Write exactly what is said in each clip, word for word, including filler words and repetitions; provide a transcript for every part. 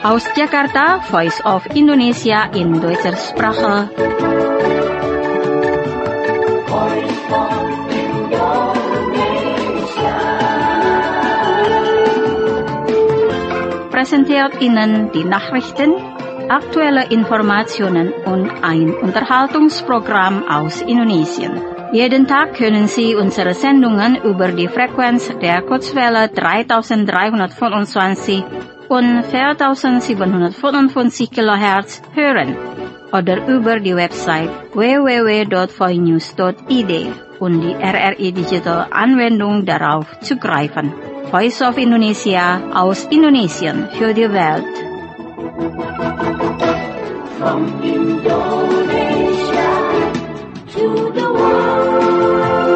Aus Jakarta, Voice of Indonesia in deutscher Sprache. Präsentiert Ihnen die Nachrichten, aktuelle Informationen und ein Unterhaltungsprogramm aus Indonesien. Jeden Tag können Sie unsere Sendungen über die Frequenz der Kurzwelle dreitausenddreihundertfünfundzwanzig und viertausendsiebenhundertfünfundfünfzig Kilohertz hören oder über die Website w w w punkt voinews punkt i d und die R R I Digital Anwendung darauf zugreifen. Voice of Indonesia aus Indonesien für die Welt. From Indonesia to the world.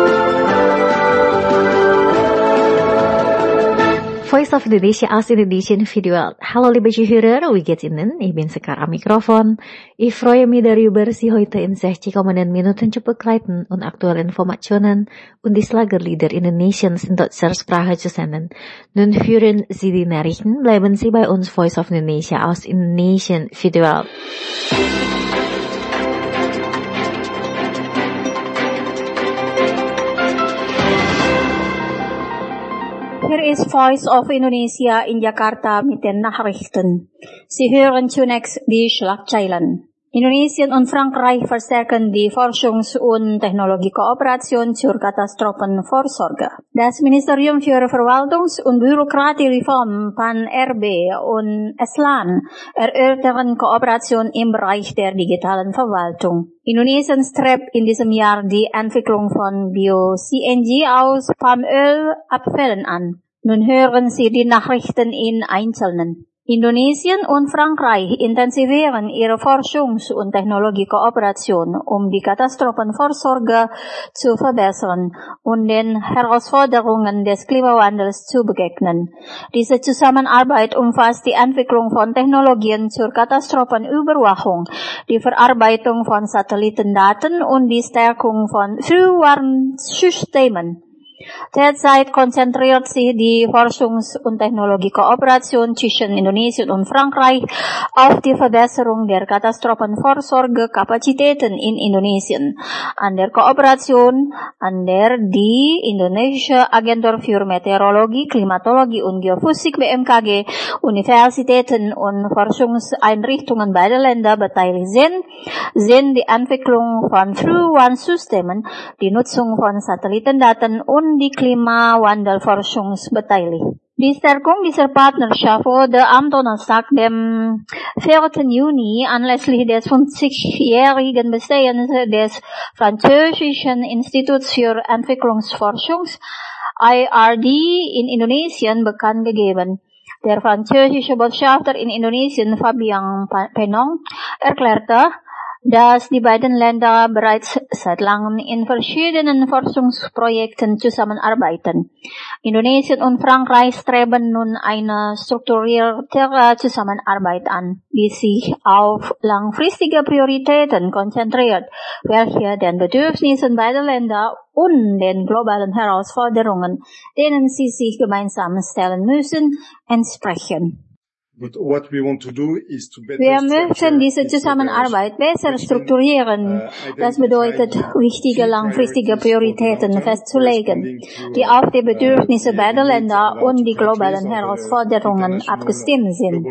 Voice of Indonesia aus Indonesian Video. Hallo liebe Zuhörer, wie geht's Ihnen? Ich bin Sekar am Mikrofon. Ich freue mich darüber, Sie heute in sechzig kommenden Minuten zu begleiten und aktuelle Informationen und die Schlagerlieder Indonesiens in deutscher Sprache zu senden. Nun hören Sie die Nachrichten, bleiben Sie bei uns Voice of Indonesia aus Indonesian Video. Hier ist Voice of Indonesia in Jakarta mit den Nachrichten. Sie hören zunächst die Schlagzeilen. Indonesien und Frankreich verstärken die Forschungs- und Technologiekooperation zur Katastrophenvorsorge. Das Ministerium für Verwaltungs- und Bürokratiereform P A N R B und E S L A N erörtern Kooperation im Bereich der digitalen Verwaltung. Indonesien strebt in diesem Jahr die Entwicklung von Bio-C N G aus Palmölabfällen an. Nun hören Sie die Nachrichten in Einzelnen. Indonesien und Frankreich intensivieren ihre Forschungs- und Technologiekooperation, um die Katastrophenvorsorge zu verbessern und den Herausforderungen des Klimawandels zu begegnen. Diese Zusammenarbeit umfasst die Entwicklung von Technologien zur Katastrophenüberwachung, die Verarbeitung von Satellitendaten und die Stärkung von Frühwarnsystemen. Derzeit konzentriert sich die Forschungs- und Technologiekooperation zwischen Indonesien und Frankreich auf die Verbesserung der Katastrophenvorsorgekapazitäten in Indonesien, an der Kooperation, an der die Indonesische Agentur für Meteorologie, Klimatologie und Geophysik B M K G, Universitäten und Forschungseinrichtungen beider Länder beteiligt sind, sind die Entwicklung von Frühwarnsystemen, die Nutzung von Satellitendaten und die Klimawandelforschung beteiligt. Die Stärkung dieser Partnerschaft wurde am Donnerstag, dem vierten Juni, anlässlich des fünfzigjährigen Bestehens des französischen Instituts für Entwicklungsforschung I R D in Indonesien bekannt gegeben. Der französische Botschafter in Indonesien, Fabien Penong, erklärte, dass die beiden Länder bereits seit langem in verschiedenen Forschungsprojekten zusammenarbeiten. Indonesien und Frankreich streben nun eine strukturiertere Zusammenarbeit an, die sich auf langfristige Prioritäten konzentriert, welche den Bedürfnissen beider Länder und den globalen Herausforderungen, denen sie sich gemeinsam stellen müssen, entsprechen. But what we want to do is to better Wir möchten diese Zusammenarbeit besser strukturieren. Das bedeutet, wichtige langfristige Prioritäten festzulegen, die auf die Bedürfnisse beider Länder und die globalen Herausforderungen abgestimmt sind.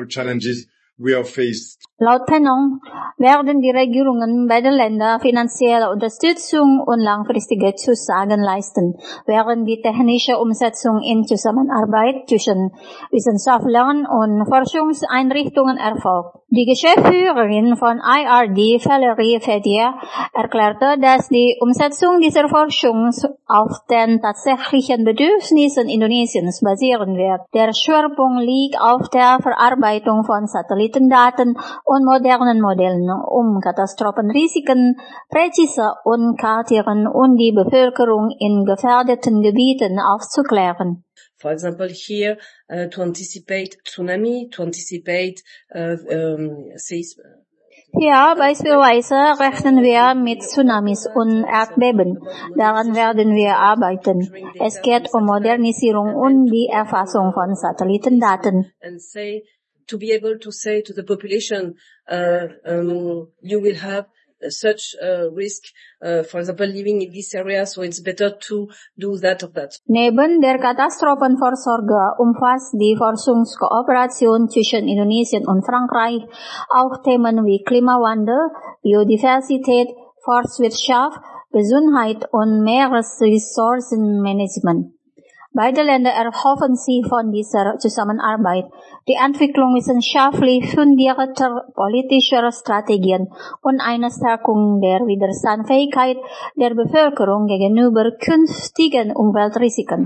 Laut Penong werden die Regierungen beider Länder finanzielle Unterstützung und langfristige Zusagen leisten, während die technische Umsetzung in Zusammenarbeit zwischen Wissenschaftlern und Forschungseinrichtungen erfolgt. Die Geschäftsführerin von I R D, Valerie Fedier, erklärte, dass die Umsetzung dieser Forschung auf den tatsächlichen Bedürfnissen Indonesiens basieren wird. Der Schwerpunkt liegt auf der Verarbeitung von Satellitendaten und modernen Modellen, um Katastrophenrisiken präzise und kartieren und die Bevölkerung in gefährdeten Gebieten aufzuklären. For example, here uh, to anticipate tsunami, to anticipate uh, um, seism. Hier beispielsweise rechnen wir mit Tsunamis und Erdbeben. Daran werden wir arbeiten. Es geht um Modernisierung und die Erfassung von Satellitendaten. And say to be able to say to the population, uh, um, you will have such a risk, uh, for example, living in this area, so it's better to do that or that. Neben der Katastrophenvorsorge umfasst die Forschungskooperation zwischen Indonesien und Frankreich auch Themen wie Klimawandel, Biodiversität, Forstwirtschaft, Gesundheit und Meeresressourcenmanagement. Beide Länder erhoffen sich von dieser Zusammenarbeit die Entwicklung wissenschaftlich fundierter politischer Strategien und eine Stärkung der Widerstandsfähigkeit der Bevölkerung gegenüber künftigen Umweltrisiken.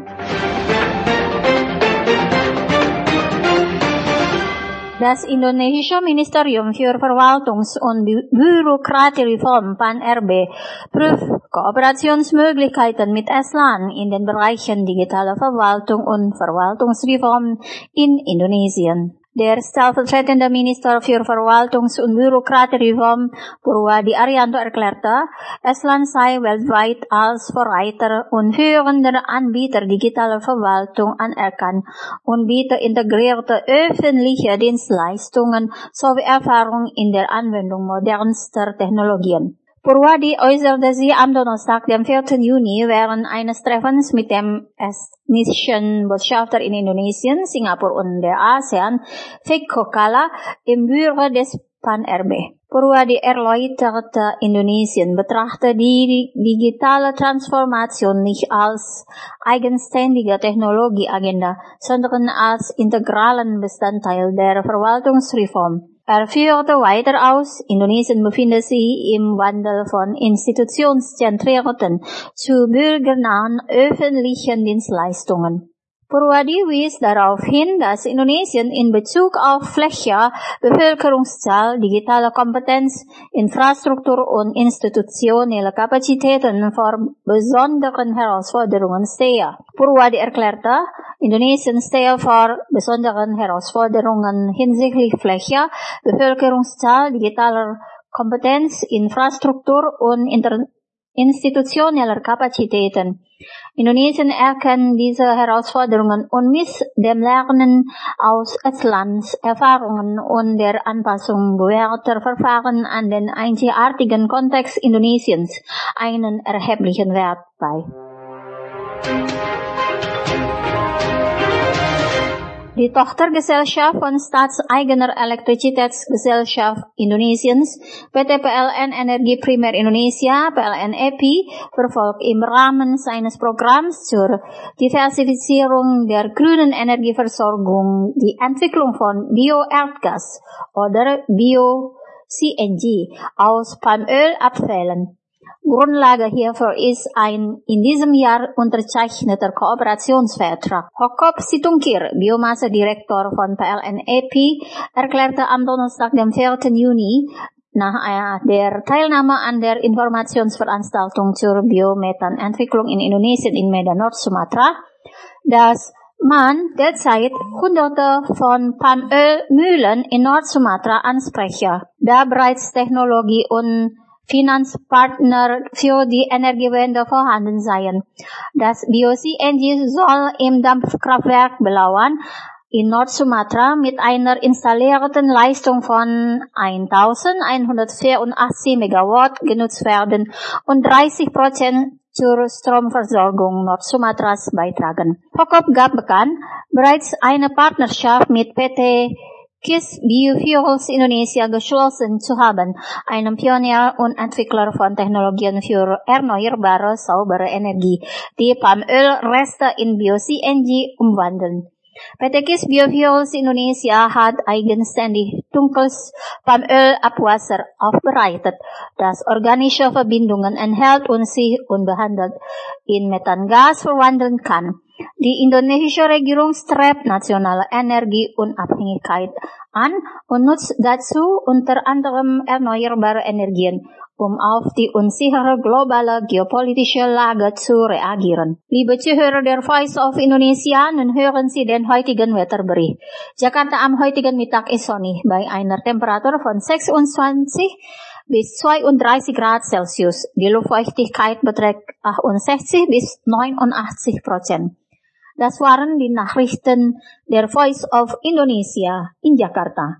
Das indonesische Ministerium für Verwaltungs- und Bürokratiereform P A N R B prüft Kooperationsmöglichkeiten mit Estland in den Bereichen digitale Verwaltung und Verwaltungsreform in Indonesien. Der stellvertretende Minister für Verwaltungs- und Bürokratiereform Purwadi Arianto erklärte, Estland sei weltweit als Vorreiter und führender Anbieter digitaler Verwaltung anerkannt und biete integrierte öffentliche Dienstleistungen sowie Erfahrung in der Anwendung modernster Technologien. Purwadi äußerte sie am Donnerstag, dem vierten Juni, während eines Treffens mit dem estnischen Botschafter in Indonesien, Singapur und der ASEAN, Veikko Kala, im Büro des P A N R B. Purwadi erläuterte, Indonesien betrachte die digitale Transformation nicht als eigenständige Technologieagenda, sondern als integralen Bestandteil der Verwaltungsreform. Er führte weiter aus, Indonesien befindet sich im Wandel von institutionszentrierten zu bürgernahen öffentlichen Dienstleistungen. Purwadi wies darauf hin, dass Indonesien in Bezug auf Fläche, Bevölkerungszahl, digitale Kompetenz, Infrastruktur und institutionelle Kapazitäten vor besonderen Herausforderungen stehe. Purwadi erklärte, Indonesien stehe vor besonderen Herausforderungen hinsichtlich Fläche, Bevölkerungszahl, digitaler Kompetenz, Infrastruktur und Inter- institutioneller Kapazitäten. Indonesien erkennt diese Herausforderungen und misst dem Lernen aus Estlands Erfahrungen und der Anpassung bewährter Verfahren an den einzigartigen Kontext Indonesiens einen erheblichen Wert bei. Die Tochtergesellschaft von staatseigener Elektrizitätsgesellschaft Indonesiens, P T P L N Energie Primer Indonesia, P L N E P I, verfolgt im Rahmen seines Programms zur Diversifizierung der grünen Energieversorgung die Entwicklung von Bio-Erdgas oder Bio-C N G aus Palmölabfällen. Grundlage hierfür ist ein in diesem Jahr unterzeichneter Kooperationsvertrag. Hokop Situngkir, Biomassedirektor von P L N E P I, erklärte am Donnerstag, dem vierten Juni, nach der Teilnahme an der Informationsveranstaltung zur Biomethanentwicklung in Indonesien in Medan, Nord-Sumatra, dass man derzeit hunderte von Palmölmühlen in Nord-Sumatra anspreche, da bereits Technologie und Finanzpartner für die Energiewende vorhanden seien. Das Bio-C N G soll im Dampfkraftwerk Belawan in Nord-Sumatra mit einer installierten Leistung von eintausendeinhundertvierundachtzig Megawatt genutzt werden und dreißig Prozent zur Stromversorgung Nord-Sumatras beitragen. Hokop gab bekannt, bereits eine Partnerschaft mit P T KIS Biofuels Indonesia geschlossen zu haben, einem Pionier und Entwickler von Technologien für erneuerbare, saubere Energie, die Palmölreste in Bio-C N G umwandeln. P T KIS Biofuels Indonesia hat eigenständig dunkles Palmölabwasser aufbereitet, das organische Verbindungen enthält und sich unbehandelt in Methangas verwandeln kann. Die indonesische Regierung strebt nationale Energieunabhängigkeit an und nutzt dazu unter anderem erneuerbare Energien, um auf die unsichere globale geopolitische Lage zu reagieren. Liebe Zuhörer der Voice of Indonesia, nun hören Sie den heutigen Wetterbericht. Jakarta am heutigen Mittag ist sonnig bei einer Temperatur von sechsundzwanzig bis zweiunddreißig Grad Celsius. Die Luftfeuchtigkeit beträgt achtundsechzig bis neunundachtzig Prozent. Das waren die Nachrichten der Voice of Indonesia in Jakarta.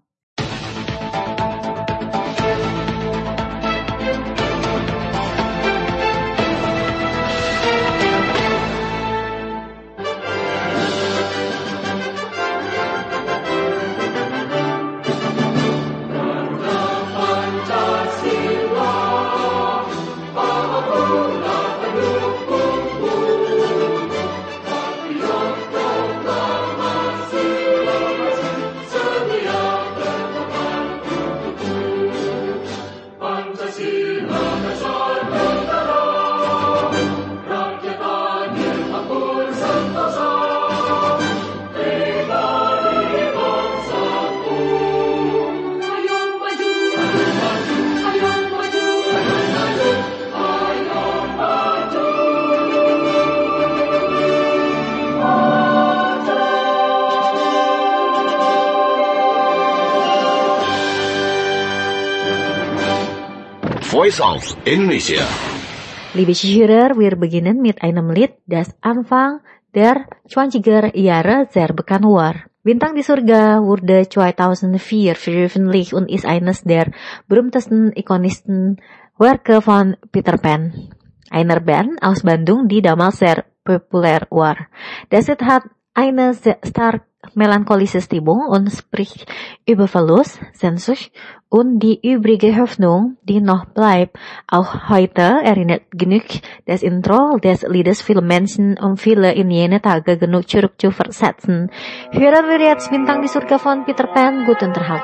Voice of Indonesia. Liebe Zuhörer, wir beginnen mit einem Lied, das Anfang der zwanziger Jahre sehr bekannt war. Bintang di Surga wurde zweitausendvier veröffentlicht und ist eines der berühmtesten ikonischen Werke von Peter Pan. Einer Band aus Bandung, die damals sehr populär war. Das Lied hat eine stark melancholische Stimmung und spricht über Verlust, Sehnsucht und die übrige Hoffnung, die noch bleibt. Auch heute erinnert genug das Intro des Liedes viele Menschen und viele in jene Tage genug zurück zu versetzen. Hören wir jetzt Bintang di Surga von Peter Pan. Guten Tag.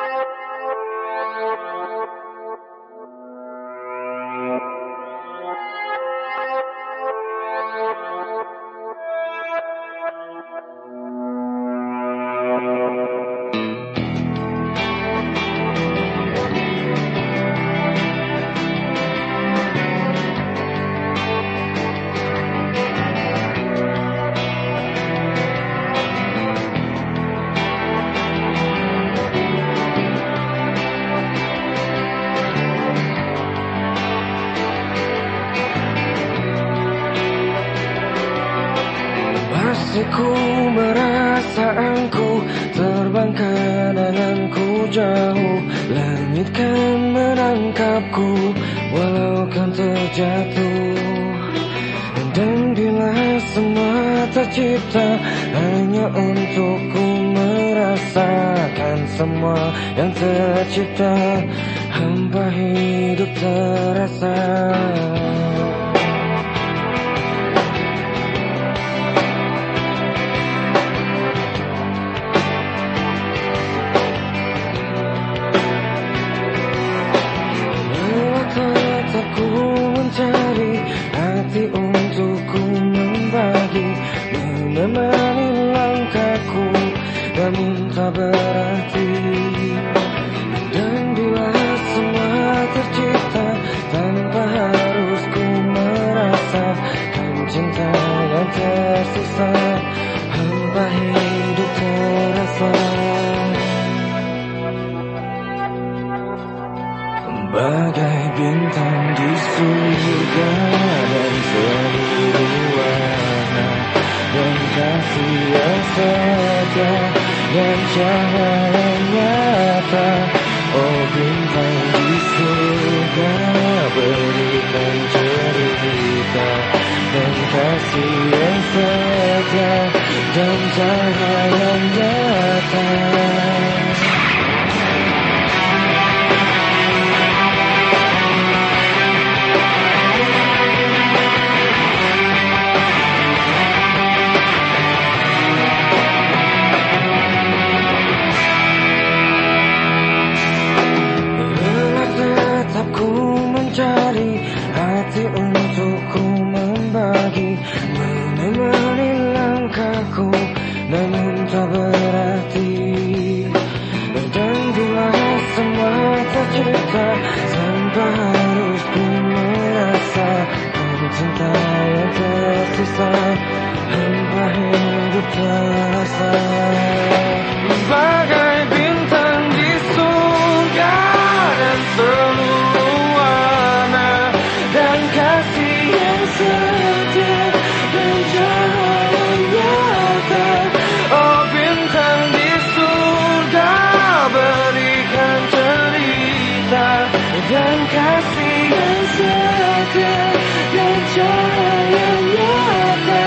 Ku merasa engkau terbang kenanganku jauh. Langit kan menangkapku walau kan terjatuh. Dan bila semua tercipta hanya untukku merasakan semua yang tercipta, hampa hidup terasa. Mencari hati untukku membagi, menemani langkahku, namun tak berarti. Dan bila semua tercipta tanpa harus ku merasakan cinta yang tersisa, hampa hidup terasa. Bagai bintang di surga dan seluruh warna, dan kasih yang setia dan cahaya nyata. Oh bintang di surga, berikan cerita dan kasih yang setia dan cahaya nyata. Mencari hati untukku membagi, menemani langkahku, namun tak berarti. Dan bila semua tercipta tanpa harus ku merasakan cinta yang tersisa, hampa hidup terasa. Bagai bintang di surga dan seluruh warna, dan kasih yang setia dan cahaya nyata. dengan cahaya nyata.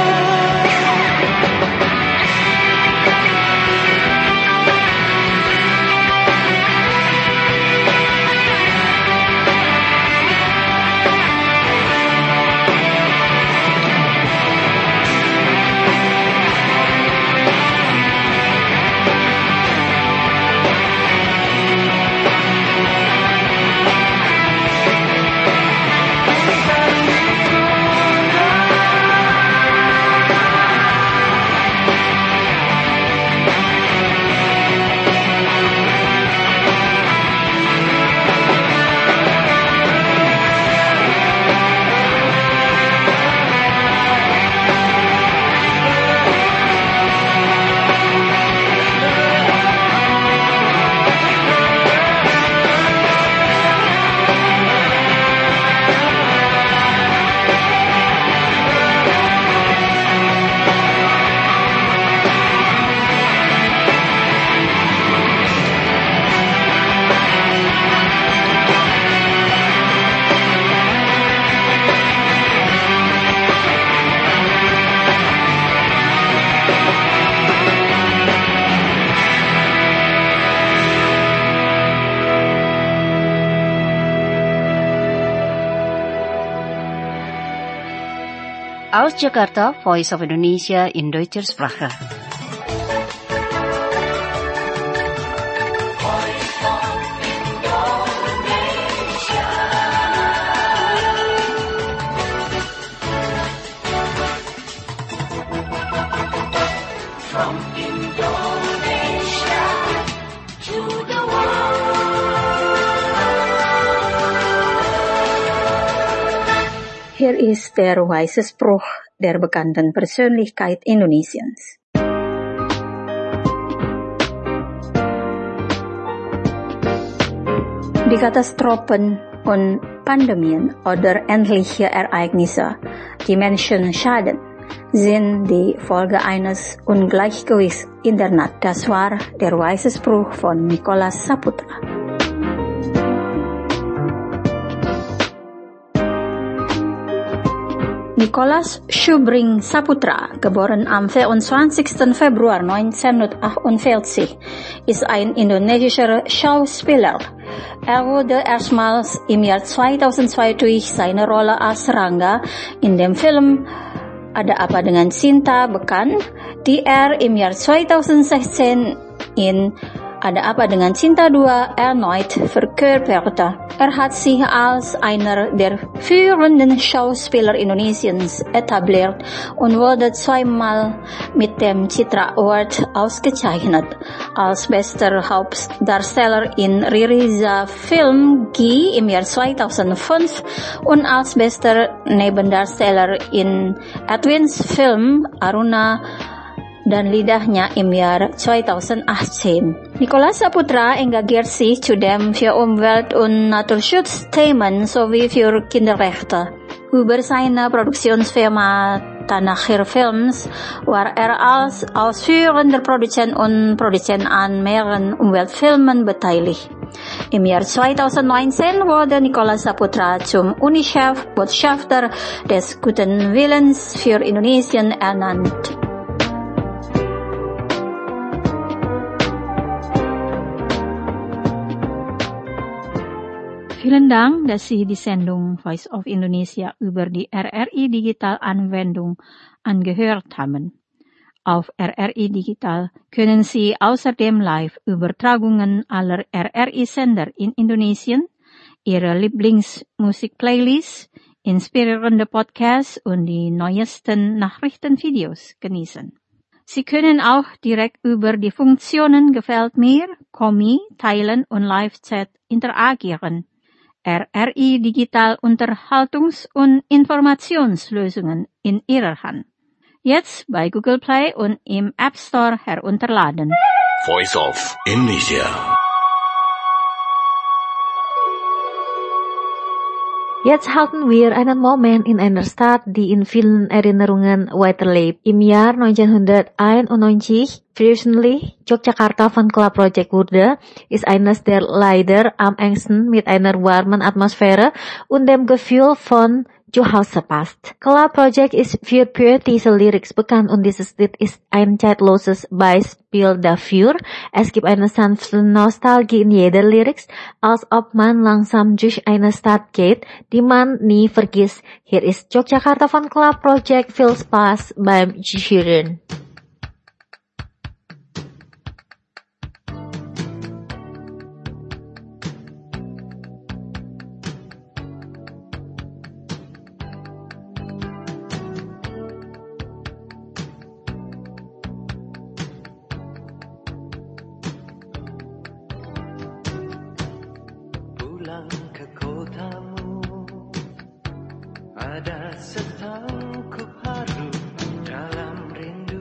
Aus Jakarta, Voice of Indonesia in Deutscher Sprache. From Indonesia to the world. Hier ist der weise Spruch der bekannten Persönlichkeit Indonesiens. Die Katastrophen und Pandemien oder ähnliche Ereignisse, die Menschen schaden, sind die Folge eines Ungleichgewichts in der Natur. Das war der weise Spruch von Nicholas Saputra. Nicholas Schubring Saputra, geboren am vierundzwanzigsten Februar neunzehnhundertachtundvierzig, ist ein indonesischer Schauspieler. Er wurde erstmals im Jahr zweitausendzwei durch seine Rolle als Rangga in dem Film Ada Apa Dengan Cinta bekannt, die er im Jahr zweitausendsechzehn in Ada Apa Dengan Cinta dua erneut verkörperte. Er hat sich als einer der führenden Schauspieler Indonesiens etabliert und wurde zweimal mit dem Citra Award ausgezeichnet. Als bester Hauptdarsteller in Ririza Film G im Jahr zweitausendfünf und als bester Nebendarsteller in Edwins Film Aruna dan Lidahnya im Jahr zweitausendachtzehn. Nicholas Saputra engagiert sich zudem für Umwelt- und Naturschutzthemen sowie für Kinderrechte. Über seine Produktionsfirma Tanahir Films war er als ausführender Produzent und Produzent an mehreren Umweltfilmen beteiligt. Im Jahr zweitausendneunzehn wurde Nicholas Saputra zum UNICEF-Botschafter des guten Willens für Indonesien ernannt. Vielen Dank, dass Sie die Sendung Voice of Indonesia über die R R I Digital Anwendung angehört haben. Auf R R I Digital können Sie außerdem Live-Übertragungen aller R R I-Sender in Indonesien, Ihre Lieblingsmusikplaylists, inspirierende Podcasts und die neuesten Nachrichtenvideos genießen. Sie können auch direkt über die Funktionen Gefällt mir, Kommi, Teilen und Live-Chat interagieren. R R I Digital Unterhaltungs- und Informationslösungen in Ihrer Hand. Jetzt bei Google Play und im App Store herunterladen. Voice of Indonesia. Jetzt halten wir einen Moment in einer Stadt, die in vielen Erinnerungen weiterlebt. Im Jahr neunzehnhunderteinundneunzig, Veröffentlicht Yogyakarta Fanclub Project wurde, ist eines der Lieder am engsten mit einer warmen Atmosphäre und dem Gefühl von Zuhause passt. Club Project ist für poetische Lyrics bekannt und dieses Lied ist ein zeitloses Beispiel dafür. Es gibt eine sanfte Nostalgie in jeder Lyrics, als ob man langsam durch eine Stadt geht, die man nie vergisst. Hier ist Yogyakarta Fanclub Project Feels Pass beim Shirin. Pulang ke kotamu, ada setangkup haru dalam rindu.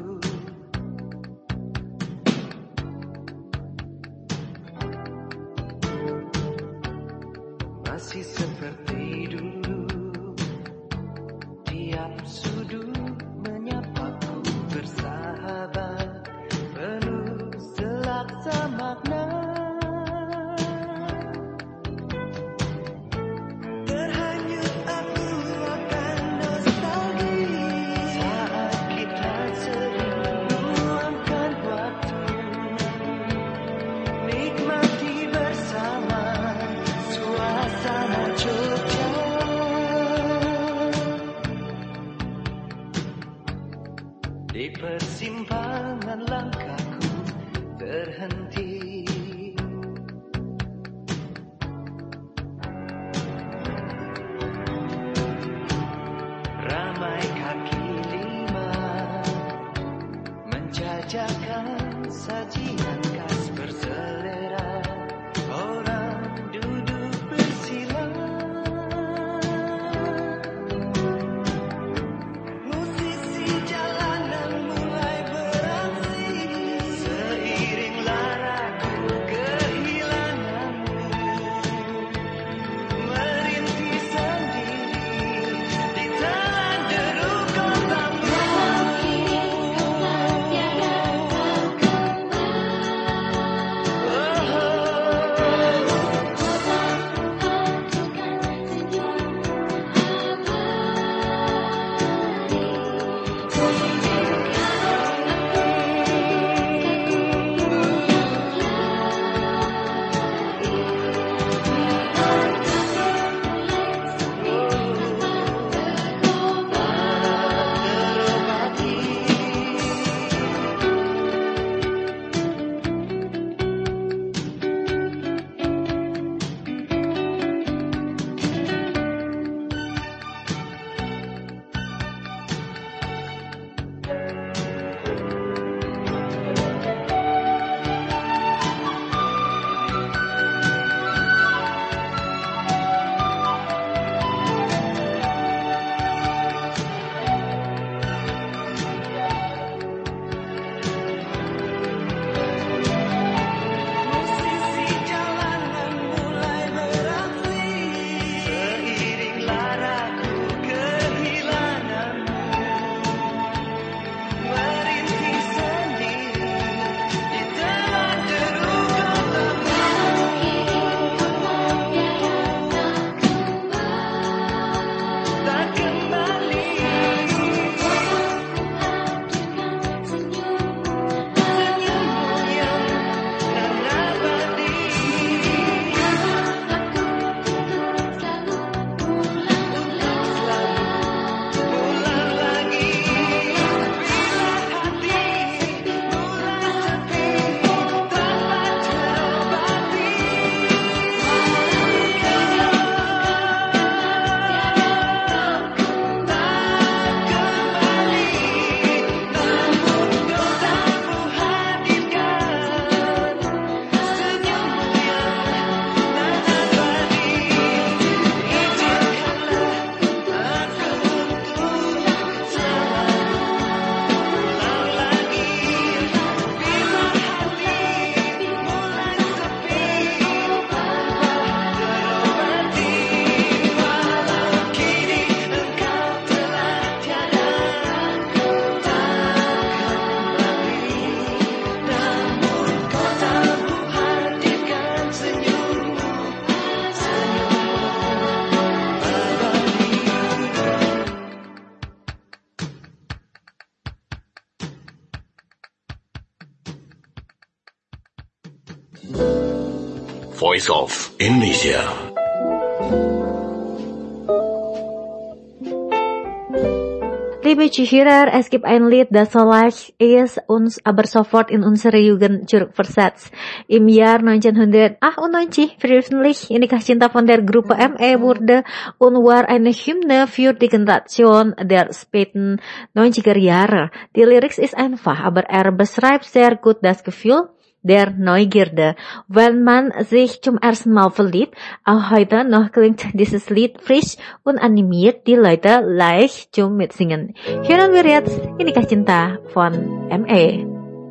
Masih seperti dulu, tiap sudut menyapaku bersahabat, penuh selaksa makna. Di persimpangan langkahku terhenti, ramai kaki lima menjajakan sajian khas berselera, orang duduk bersila. Musisi jalanan mulai beraksi, seiring larak Voice of Indonesia. Liebe Zuhörer, es gibt ein Lied, das so leicht ist, uns aber sofort in unsere Jugend zurückversetzt. Im Jahr neunzehnhundertachtundneunzig veröffentlicht Inikah Cinta von der Gruppe M E wurde und war eine Hymne für die Generation der späten neunziger Jahre. Die Lyrics ist einfach, aber er beschreibt sehr gut das Gefühl der Neugierde, wenn man sich zum ersten Mal verliebt. Auch heute noch klingt dieses Lied frisch und animiert die Leute leicht zum Mitsingen. Hören wir jetzt Inikah Cinta von M E.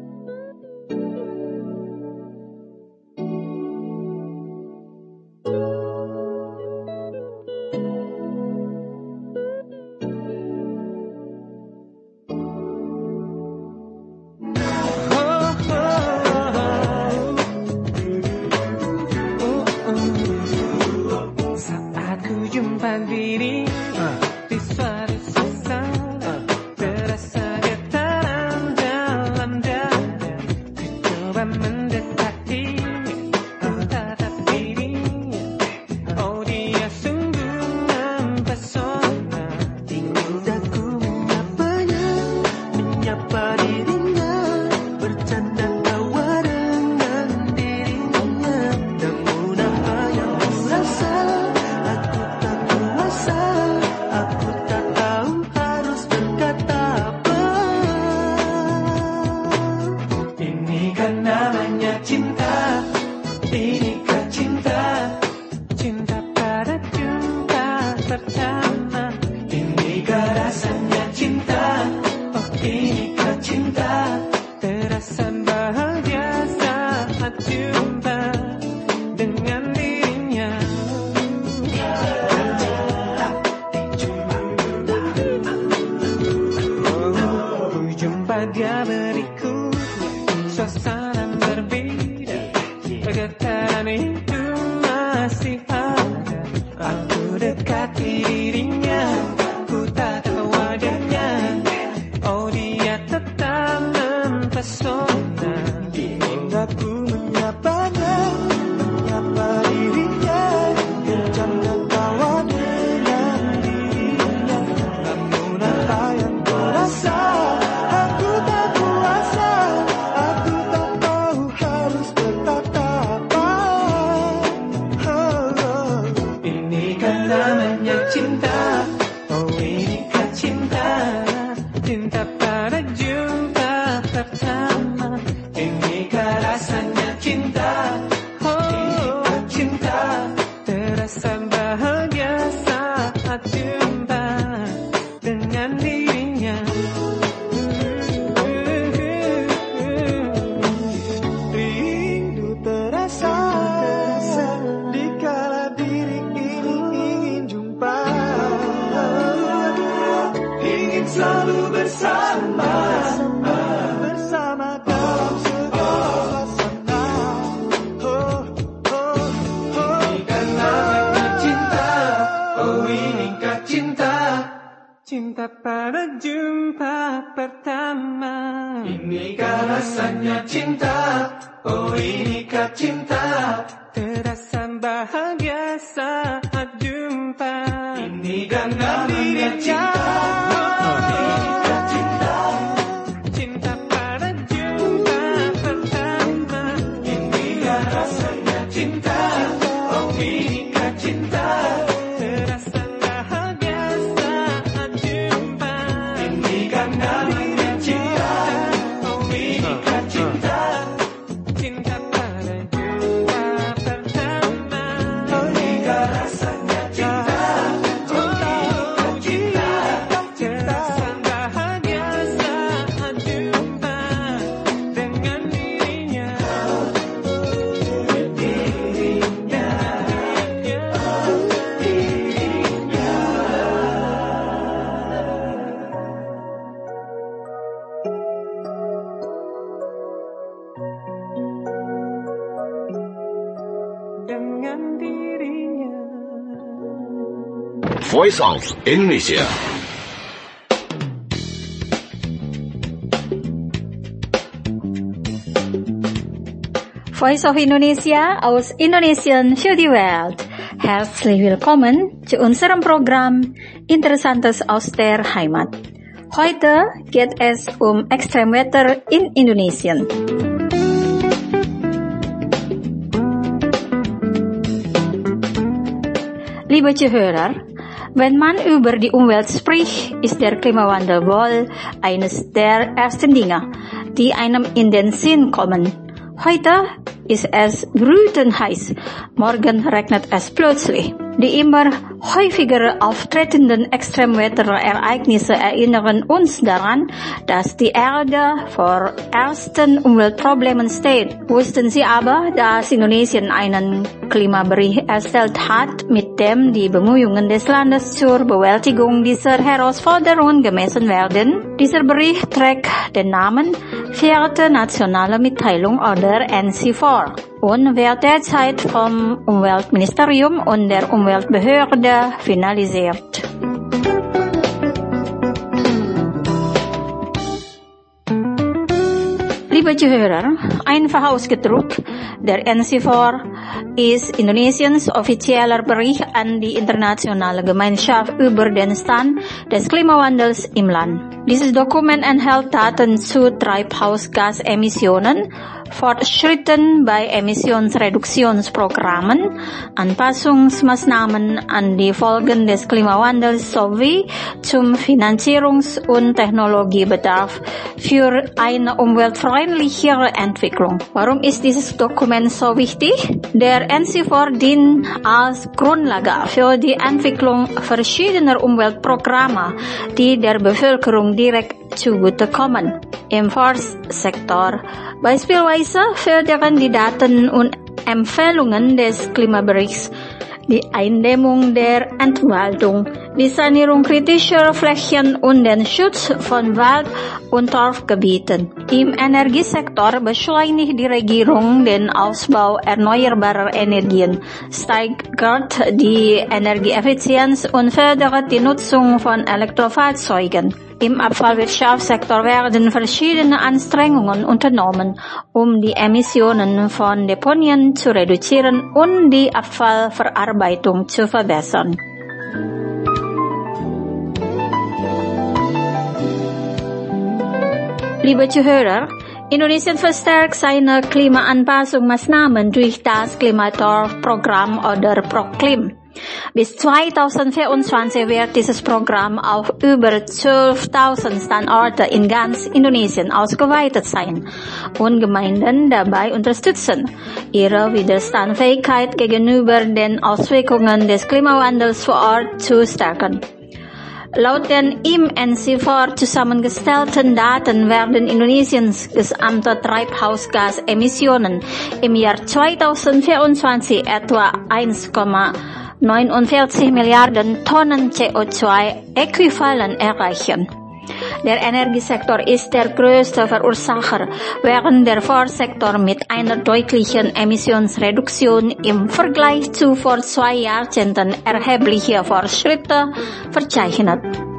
Voice of Indonesia. Voice of Indonesia aus Indonesian für die Welt. Herzlich willkommen zu unserem Programm Interessantes aus der Heimat. Heute geht es um Extremwetter in Indonesien. Liebe Zuhörer, wenn man über die Umwelt spricht, ist der Klimawandel wohl eines der ersten Dinge, die einem in den Sinn kommen. Heute ist es brütend heiß, morgen regnet es plötzlich. Die immer häufiger auftretenden Extremwetterereignisse erinnern uns daran, dass die Erde vor ersten Umweltproblemen steht. Wussten Sie aber, dass Indonesien einen Klimabericht erstellt hat, mit dem die Bemühungen des Landes zur Bewältigung dieser Herausforderungen gemessen werden? Dieser Bericht trägt den Namen Vierte Nationale Mitteilung oder N C vier und wird derzeit vom Umweltministerium und der Umweltbehörde finalisiert. Liebe Zuhörer, einfach ausgedrückt, der N C vier ist Indonesiens offizieller Bericht an die internationale Gemeinschaft über den Stand des Klimawandels im Land. Dieses Dokument enthält Daten zu Treibhausgasemissionen, Fortschritten bei Emissionsreduktionsprogrammen, Anpassungsmaßnahmen an die Folgen des Klimawandels sowie zum Finanzierungs- und Technologiebedarf für eine umweltfreundlichere Entwicklung. Warum ist dieses Dokument so wichtig? Der N C vier dient als Grundlage für die Entwicklung verschiedener Umweltprogramme, die der Bevölkerung direkt zugutekommen. Im Forstsektor beispielsweise fördern die Daten und Empfehlungen des Klimaberichts die Eindämmung der Entwaldung, die Sanierung kritischer Flächen und den Schutz von Wald- und Torfgebieten. Im Energiesektor beschleunigt die Regierung den Ausbau erneuerbarer Energien, steigert die Energieeffizienz und fördert die Nutzung von Elektrofahrzeugen. Im Abfallwirtschaftssektor werden verschiedene Anstrengungen unternommen, um die Emissionen von Deponien zu reduzieren und die Abfallverarbeitung zu verbessern. Liebe Zuhörer, Indonesien verstärkt seine Klimaanpassungsmaßnahmen durch das Klimatorf-Programm oder Proklim. Bis zweitausendvierundzwanzig wird dieses Programm auf über zwölftausend Standorte in ganz Indonesien ausgeweitet sein und Gemeinden dabei unterstützen, ihre Widerstandsfähigkeit gegenüber den Auswirkungen des Klimawandels vor Ort zu stärken. Laut den im N C vier zusammengestellten Daten werden Indonesiens gesamte Treibhausgasemissionen im Jahr zweitausendvierundzwanzig etwa eins Komma neunundvierzig Milliarden Tonnen C O zwei Äquivalent erreichen. Der Energiesektor ist der größte Verursacher, während der Forstsektor mit einer deutlichen Emissionsreduktion im Vergleich zu vor zwei Jahrzehnten erhebliche Fortschritte verzeichnet.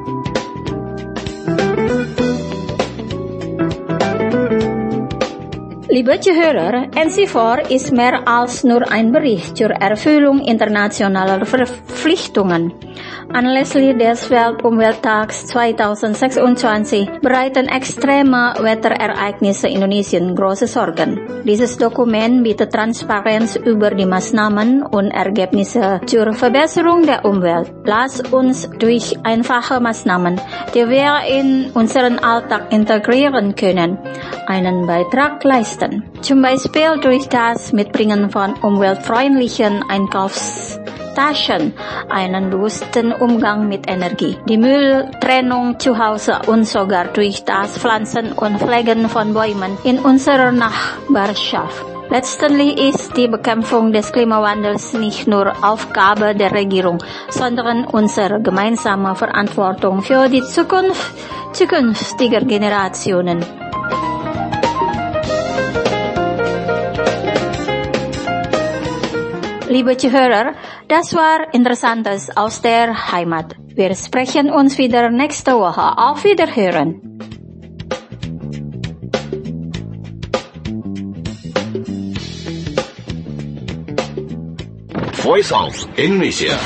Liebe Zuhörer, N C vier ist mehr als nur ein Bericht zur Erfüllung internationaler Verpflichtungen. Anlässlich des Weltumwelttags zweitausendsechsundzwanzig bereiten extreme Wetterereignisse Indonesien große Sorgen. Dieses Dokument bietet Transparenz über die Maßnahmen und Ergebnisse zur Verbesserung der Umwelt. Lass uns durch einfache Maßnahmen, die wir in unseren Alltag integrieren können, einen Beitrag leisten. Zum Beispiel durch das Mitbringen von umweltfreundlichen Einkaufstaschen, einen bewussten Umgang mit Energie, die Mülltrennung zu Hause und sogar durch das Pflanzen und Pflegen von Bäumen in unserer Nachbarschaft. Letztendlich ist die Bekämpfung des Klimawandels nicht nur Aufgabe der Regierung, sondern unsere gemeinsame Verantwortung für die Zukunft zukünftiger Generationen. Liebe Zuhörer, das war Interessantes aus der Heimat. Wir sprechen uns wieder nächste Woche. Auf Wiederhören. Voice of Indonesia.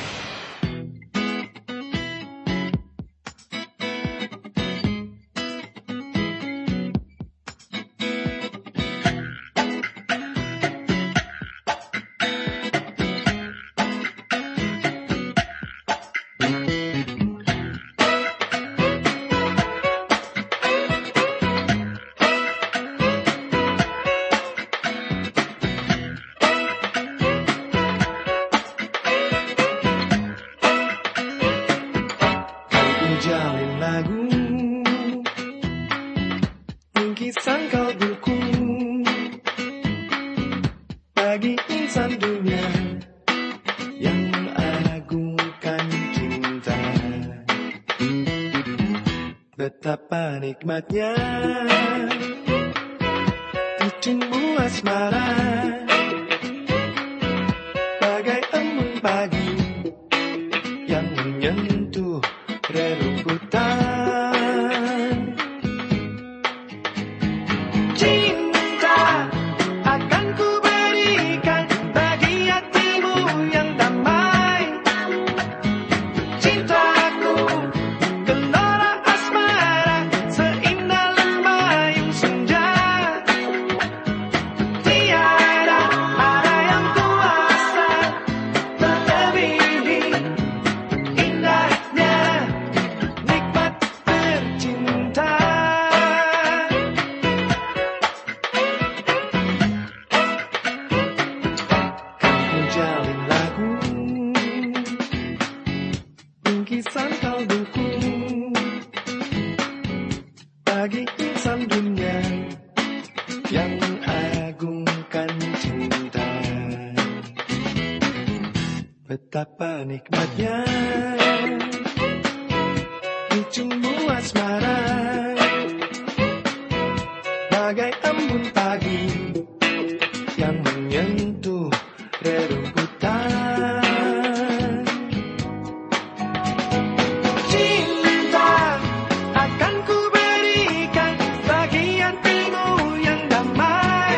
Jalin lagu, bingkisan kalbuku bagi insan dunia yang mengagungkan cinta. Betapa nikmatnya ujungmu asmara, bagai embun pagi yang menyentuh rerumputan. Cinta akan ku berikan bagi hatimu yang damai. Cintaku gelora asmara seindah lembayung senja. Tiada ada yang kuasa melebihi indahnya nikmat bercinta. Kamu jalin lagu, bingkisan kalbuku bagi insan dunia yang mengagungkan cinta. Betapa nikmatnya ujungmu asmara, bagai embun pagi yang menyentuh rerumputan. Cinta akan ku berikan bagi hatimu yang damai.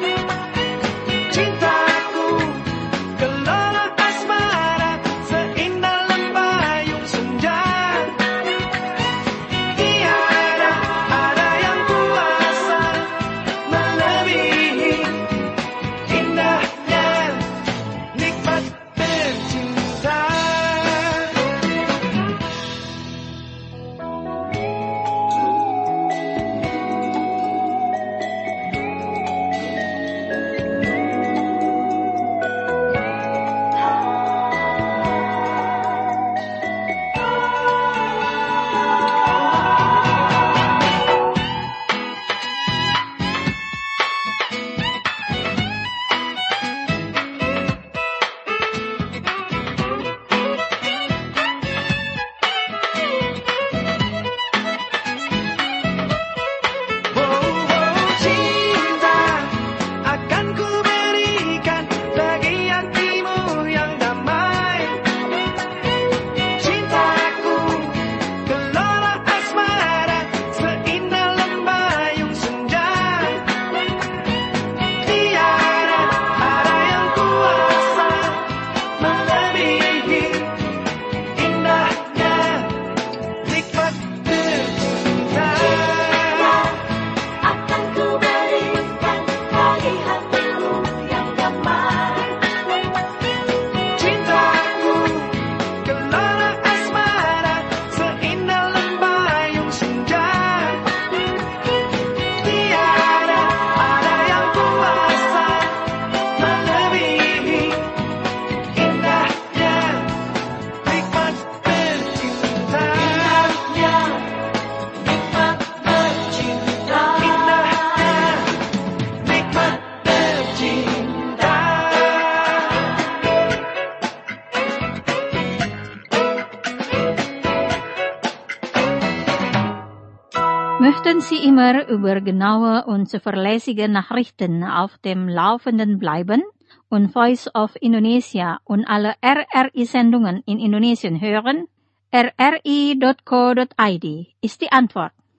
Cintaku gelora asmara seindah lembayung senja. Tiada ada yang kuasa melebihi indahnya nikmat bercinta. Cinta akan ku berikan bagi hatimu yang damai. Cintaku gelora asmara seindah lembayung senja. Tiada ada yang kuasa melebihi indahnya nikmat bercinta. Akan ku berikan bagi hatimu yang damai. Cintaku gelora asmara seindah lembayung senja. Tiada ada yang kuasa melebihi indahnya nikmat bercinta. Indahnya nikmat bercinta. Indahnya nikmat bercinta. Möchten Sie immer über genaue und zuverlässige Nachrichten auf dem Laufenden bleiben und Voice of Indonesia und alle R R I-Sendungen in Indonesien hören? R R I dot co dot I D ist die Antwort.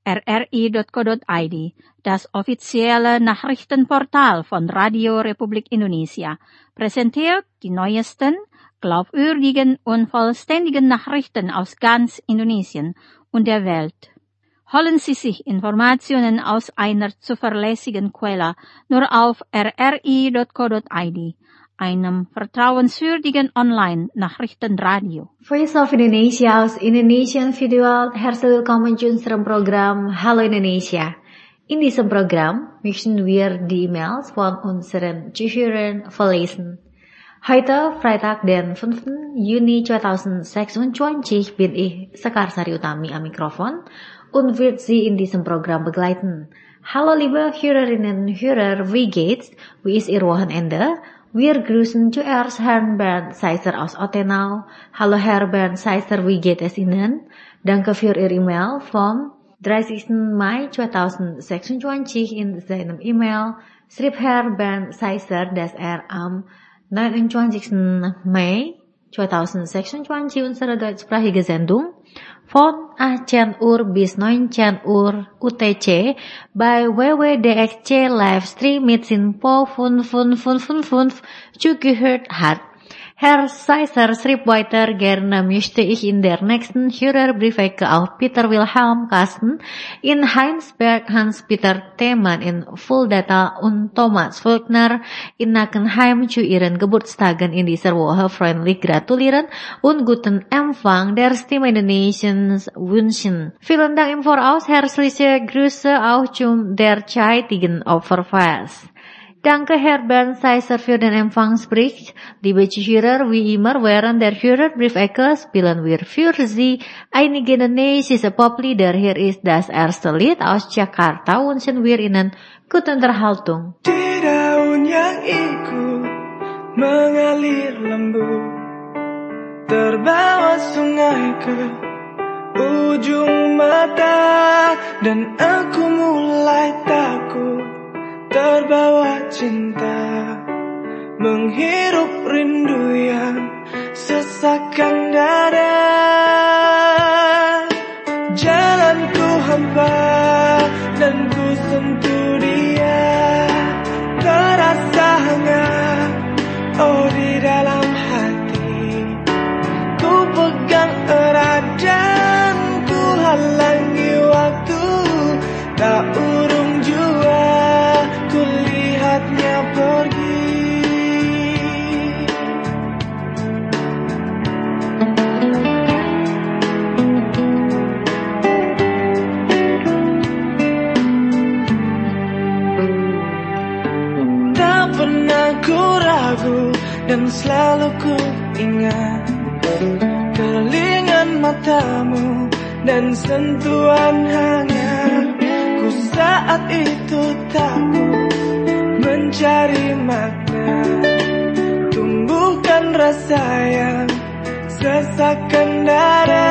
r r i dot co dot i d, das offizielle Nachrichtenportal von Radio Republik Indonesia, präsentiert die neuesten, glaubwürdigen und vollständigen Nachrichten aus ganz Indonesien und der Welt. Holen Sie sich Informationen aus einer zuverlässigen Quelle nur auf r r i dot co dot i d, einem vertrauenswürdigen Online-Nachrichtenradio. Voice of Indonesia aus Indonesian Video. Herzlich willkommen zu unserem Programm Hallo Indonesia. In diesem Programm möchten wir die E-Mails von unseren Zuhörern verlesen. Heute Freitag, den fünften Juni zweitausendsechsundzwanzig, bin ich Sekar Sari Utami am Mikrofon und wird Sie in diesem Programm begleiten. Hallo liebe Hörerinnen und Hörer, wie geht's? Wie ist Ihr Wochenende? Wir grüßen zuerst Herrn Bernd Seiser aus Ottenau. Hallo Herr Bernd Seiser, wie geht es Ihnen? Danke für Ihr E-Mail vom dreißigsten Mai zweitausendsechsundzwanzig. In seinem E-Mail schrieb Herr Bernd Seiser, dass er am neunundzwanzigsten Mai zweitausendsechsundzwanzig unsere deutschsprachige Sendung von achtzehn Uhr bis neunzehn Uhr U T C bei W W D X C Livestream mit Info fünf fünf fünf fünf fünf zugehört hat. Herr Seiser schrieb weiter, gerne möchte ich in der nächsten Hörerbriefecke auf Peter Wilhelm Kasten in Heinsberg, Hans-Peter Themann in Fulda und Thomas Faulkner in Nackenheim zu ihren Geburtstagen in dieser Woche freundlich gratulieren und guten Empfang der Stimme Indonesiens wünschen. Vielen Dank im Voraus, herzliche Grüße auch zum derzeitigen Opferfest. Danke Herr Bernd Seiser für den Empfangsbericht. Liebe Zuhörer, wie immer während der Hörerbriefecke spielen wir für Sie einige indonesische Poplieder. Hier ist das erste Lied aus Jakarta, wünschen wir Ihnen gute Unterhaltung. Di daun yang ikut mengalir lembut, terbawa sungai ke ujung mata, dan aku mulai takut terbawa cinta, menghirup rindu yang sesakkan dada. Jalanku hampa dan ku sentuh dia, terasa hangat, oh di dalam hati. Ku pegang erat dan ku halangi waktu, tak urung jua kulihatnya pergi. Tak pernah ku ragu dan selalu ku ingat kelingan matamu dan sentuhan hangat. Ku saat itu takut mencari makna, tumbuhkan rasa yang sesakkan dada.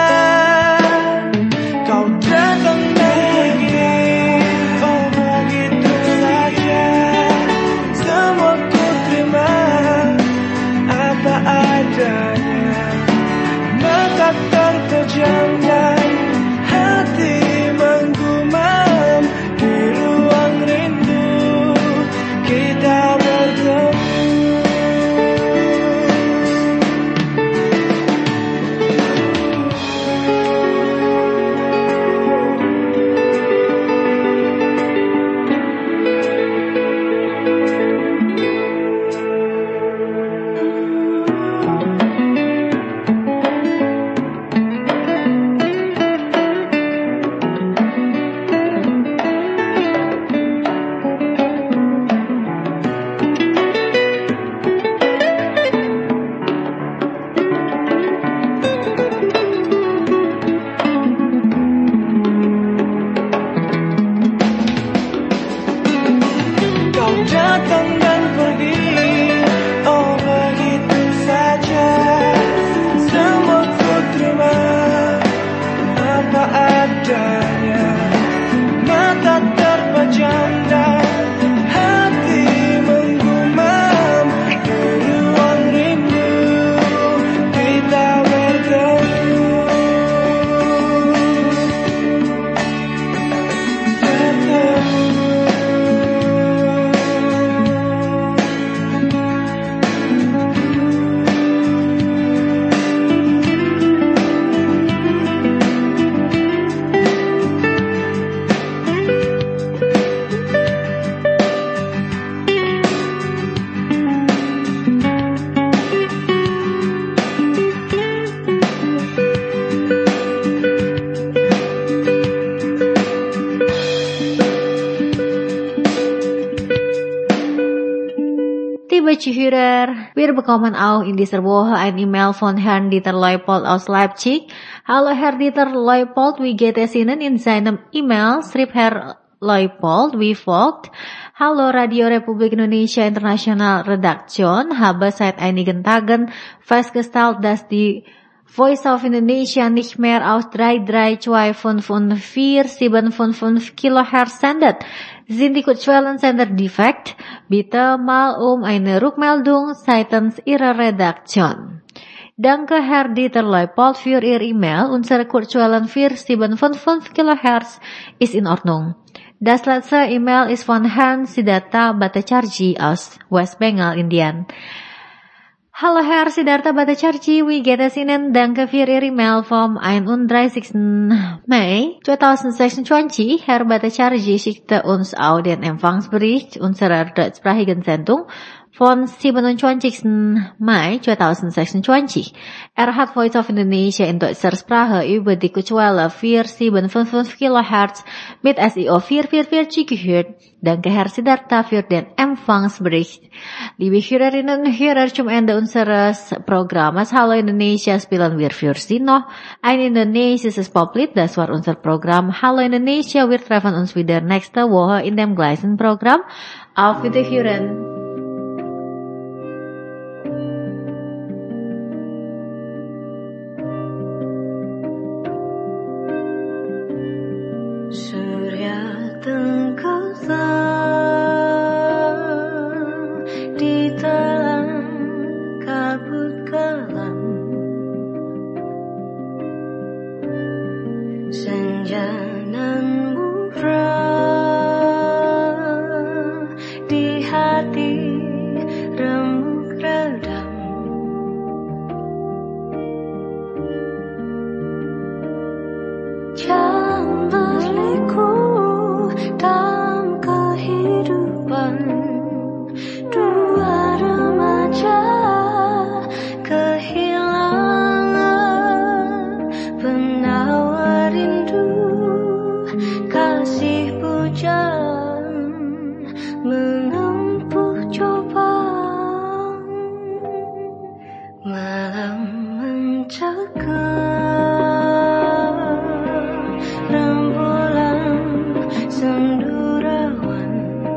Kau datang dan pergi, oh begitu saja. Semua ku terima apa adanya, mata terpejam dan hati menggumam. Di ruang rindu kita bertemu. Zuhörer, wir bekommen auch in dieser Woche ein E-Mail von Herrn Dieter Leupold aus Leipzig. Hallo Herr Dieter Leupold, wie geht es Ihnen? In seinem E-Mail schrieb Herr Leupold wie folgt: Hallo Radio Republik Indonesia International Redaktion, habe seit einigen Tagen festgestellt, dass die Voice of Indonesia nicht mehr aus drei drei zwei fünf und vier sieben fünf fünf Kilohertz sendet. Sind die Kurzwellensender defekt? Bitte mal um eine Rückmeldung seitens Ihrer Redaktion. Danke Herr Dieter Leupold für Ihr E-Mail. Unsere Kurzwellen vier sieben fünf fünf Kilohertz ist in Ordnung. Das letzte E-Mail ist von Herrn Siddhartha Bhattacharjee aus West Bengal, Indien. Hallo Herr Siddhartha Bhattacharjee, wie geht es Ihnen? Danke für Ihr E-Mail vom einunddreißigsten Mai zweitausendsechsundzwanzig. Herr Bhattacharjee schickte uns auch den Empfangsbericht unserer deutschsprachigen Sendung von siebenundzwanzigsten Mai zweitausendsechsundzwanzig. Er hat Voice of Indonesia in deutscher Sprache über die Kurzwelle vier sieben fünf fünf Kilohertz mit S I O vierhundertvierundvierzig gehört. Danke Herr Siddhartha für den Empfangsbericht. Liebe Hörerinnen und Hörer, zum Ende unseres Programmes Hallo Indonesia spielen wir für Sie noch ein indonesisches Poplied. Das war unser Programm Hallo Indonesia. Wir treffen uns wieder nächste Woche in dem gleichen Programm. Auf Wiederhören. Surya tenggelam di telan kabut kelam, senja nan muram di hati remuk redam. Jangan berliku dalam kehidupan dua remaja kehilangan penawar rindu, kasih pujaan menempuh cobaan, malam mencekam rembulan sendurawan,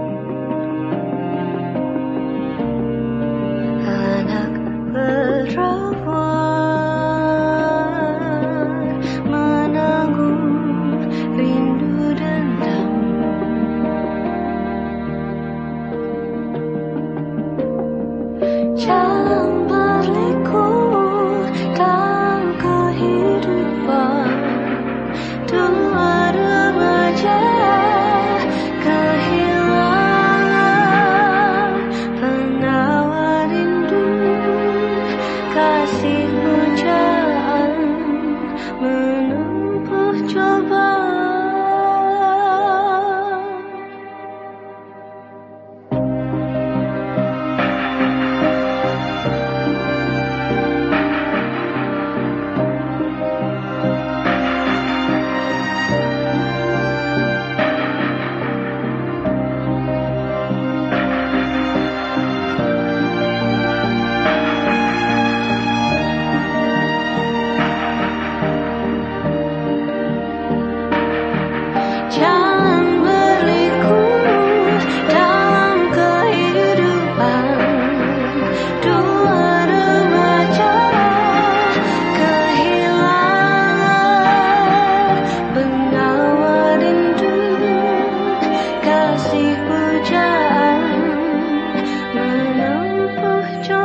anak perawan menanggung rindu dendam. Jangan berliku dalam kehidupan dua remaja kehilangan penawar rindu, kasih pujaan menempuh cobaan. Jangan berliku dalam kehidupan dua remaja kehilangan penawar rindu, kasih pujaan menempuh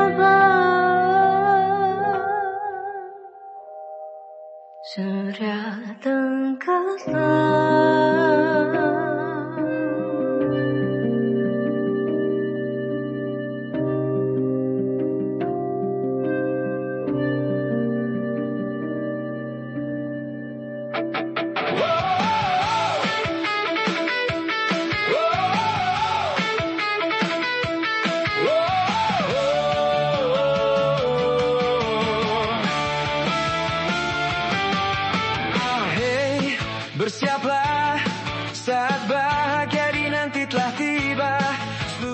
cobaan. Surya tenggelam Liebe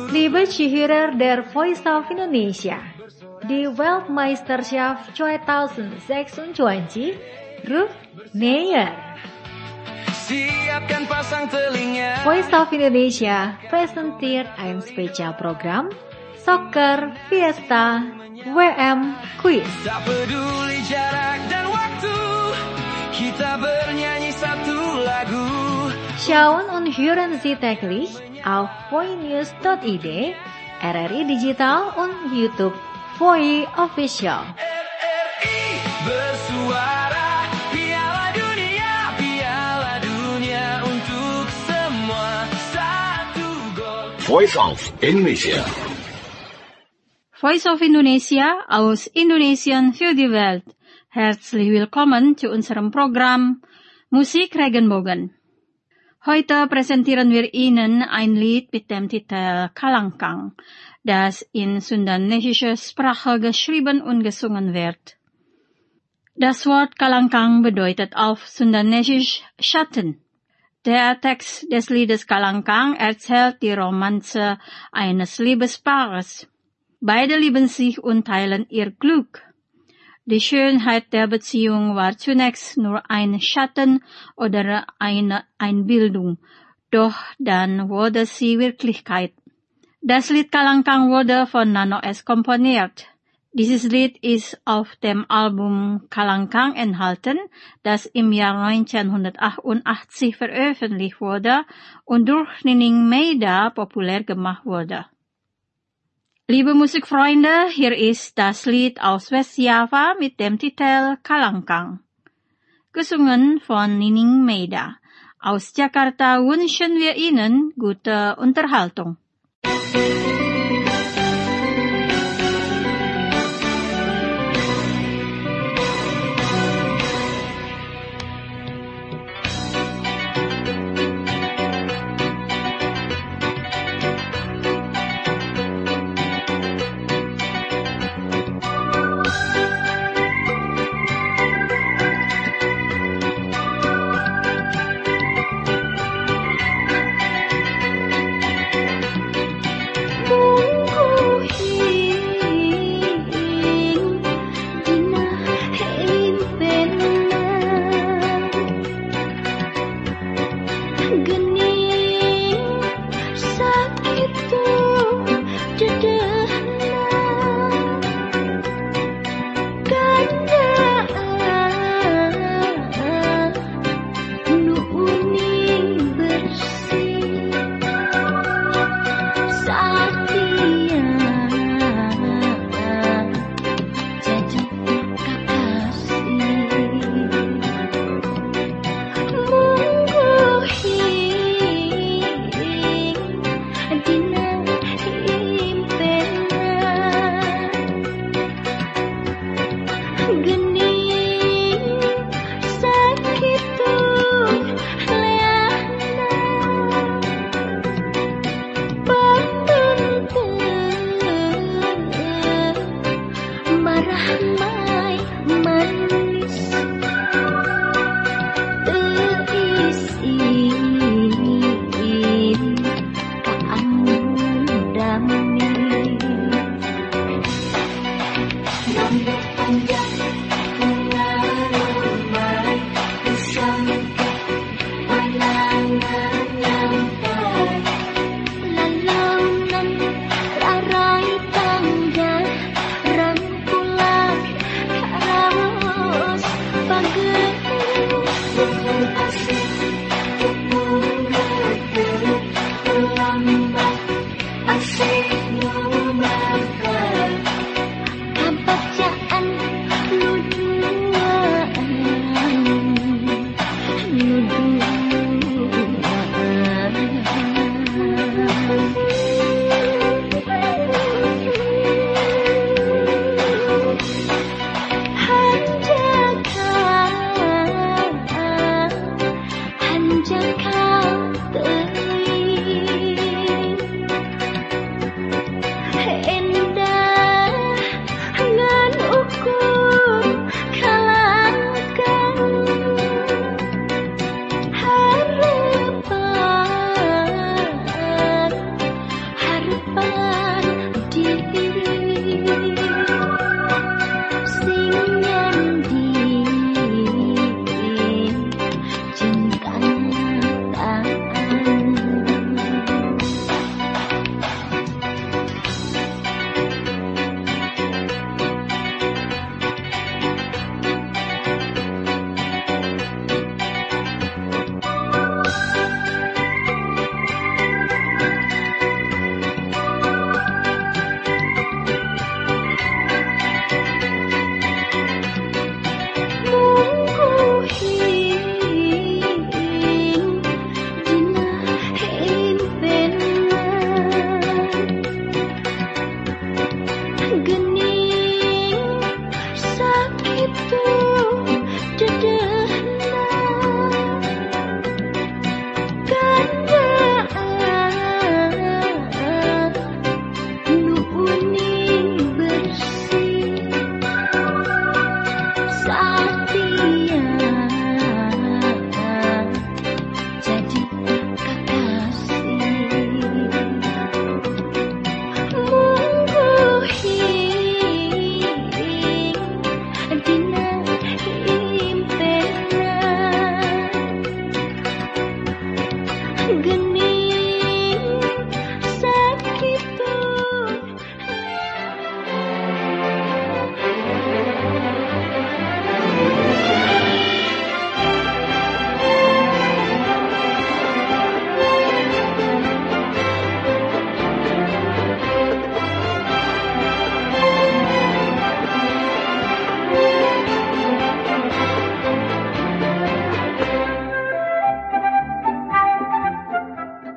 Liebe Zuhörer der Voice of Indonesia, die Weltmeisterschaft zwanzig dwayentwintig Ruf Neyer. Siapkan pasang telinga. Voice of Indonesia präsentiert ein Spezialprogramm Soccer Fiesta W M Quiz. Tak peduli jarak dan waktu, kita bernyanyi satu lagu. Schauen und hören Sie täglich auf voinews dot i d, R R I Digital und YouTube Voi Official. R R I bersuara, Piala Dunia, Piala Dunia untuk semua, satu gol. Voice of Indonesia. Voice of Indonesia aus Indonesien für die Welt. Herzlich willkommen zu unserem Programm Musik Regenbogen. Heute präsentieren wir Ihnen ein Lied mit dem Titel Kalangkang, das in sundanesischer Sprache geschrieben und gesungen wird. Das Wort Kalangkang bedeutet auf Sundanesisch Schatten. Der Text des Liedes Kalangkang erzählt die Romanze eines Liebespaares. Beide lieben sich und teilen ihr Glück. Die Schönheit der Beziehung war zunächst nur ein Schatten oder eine Einbildung, doch dann wurde sie Wirklichkeit. Das Lied Kalangkang wurde von Nano S komponiert. Dieses Lied ist auf dem Album Kalangkang enthalten, das im Jahr neunzehnhundertachtundachtzig veröffentlicht wurde und durch Nining Meida populär gemacht wurde. Liebe Musikfreunde, hier ist das Lied aus Westjava mit dem Titel Kalangkang. Gesungen von Nining Meida. Aus Jakarta wünschen wir Ihnen gute Unterhaltung.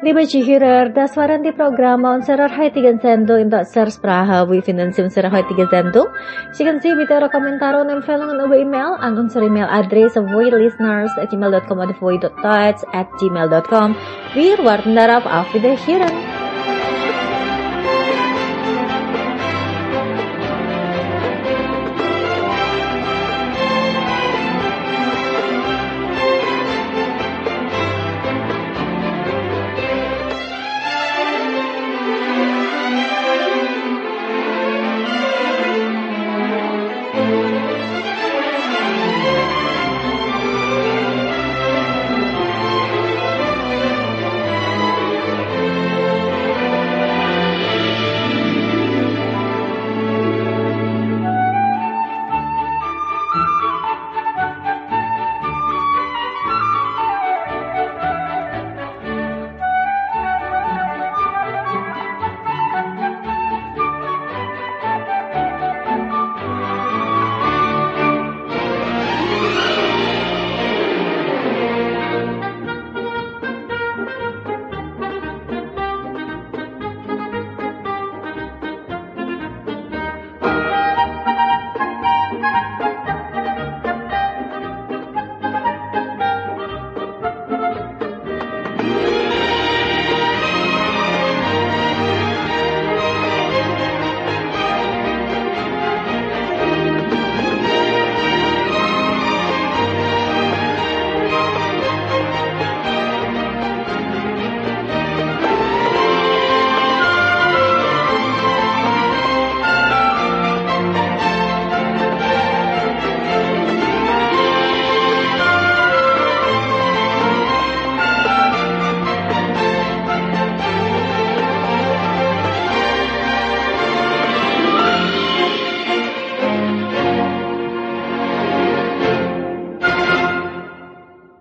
Liebe Zuhörer, das waren die Programme unserer heutigen Sendung in deutscher Sprache. Wir finden Sie unsere heutige Sendung. Schicken Sie bitte Ihre Kommentare und Empfehlungen über E-Mail an unsere E-Mail-Adresse voilisteners at gmail dot com oder voi dot deutsch at gmail dot com. Wir warten darauf. Auf Wiederhören.